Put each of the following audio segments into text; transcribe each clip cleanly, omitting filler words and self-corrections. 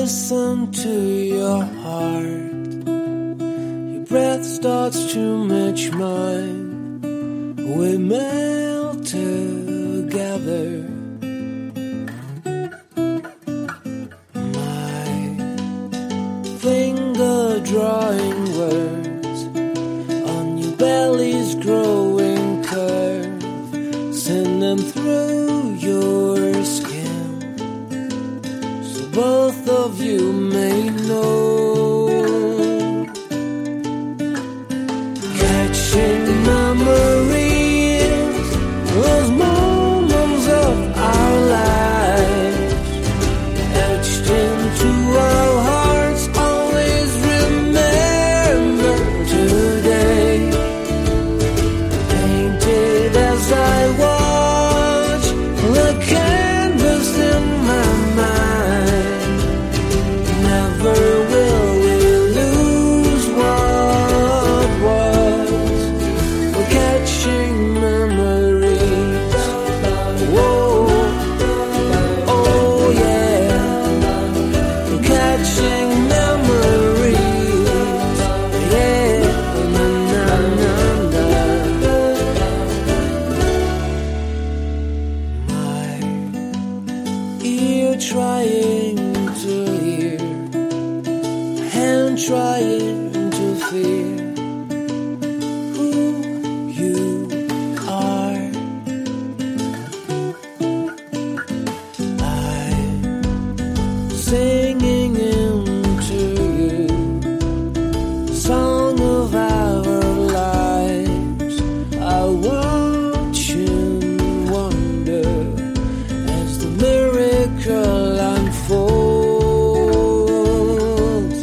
listen to your heart. Your breath starts to match mine. We melt together. My finger drawing words on your belly's growing curve. Send them through your skin, so both of you may know. Catching memories, those moments of our lives, etched into our hearts, always remember today. Painted as I watch the canvas in my mind, never will we lose what was. We're catching memories. Whoa, oh yeah. We're catching memories. Yeah, na na na na. My ear trying to hear, hand trying to feel who you are. I'm singing into you, song of our lives. I watch and wonder as the miracle unfolds.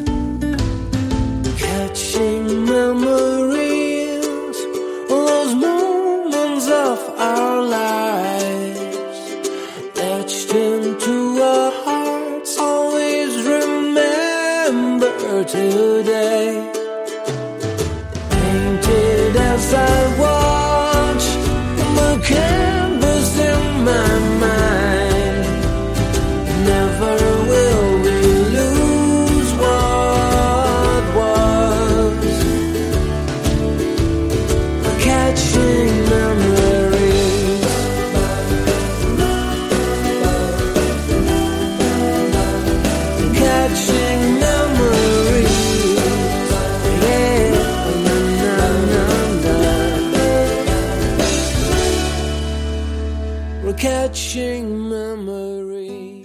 Catching memories, those moments of our lives, etched into our hearts, always remember today. Painted as I watch the canvas in my mind, never will we lose what was. Catching memories. Catching memories. Yeah, na na na na. We're catching memories.